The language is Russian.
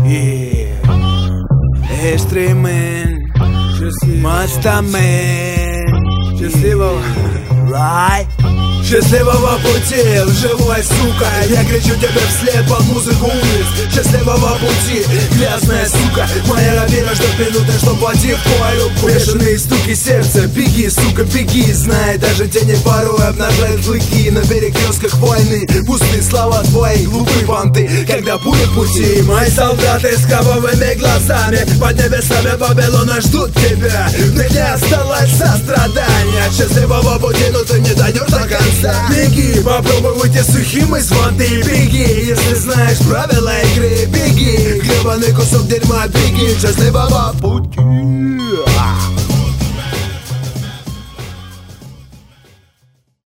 Экстримен, Мастамен, счастливого, right? Счастливого пути, живой, сука. Я кричу тебе вслед под музыку улиц. Счастливого пути, грязная сука. Моя вера, что минуты, что войти в твою руку. Бешеные стуки сердца, беги, сука, беги. Знай, даже тени порой обнажают клыки. На перекрестках войны пустые слова твои, глупые понты. Когда будет пути, мои солдаты с кровавыми глазами под небесами Вавилона ждут тебя. В них не осталось сострадания. Счастливого пути, но ты не дойдешь до конца. Беги, попробуй выйти сухим из воды. Беги, если знаешь правила игры. Беги, гребаный кусок дерьма, беги. Счастливого пути.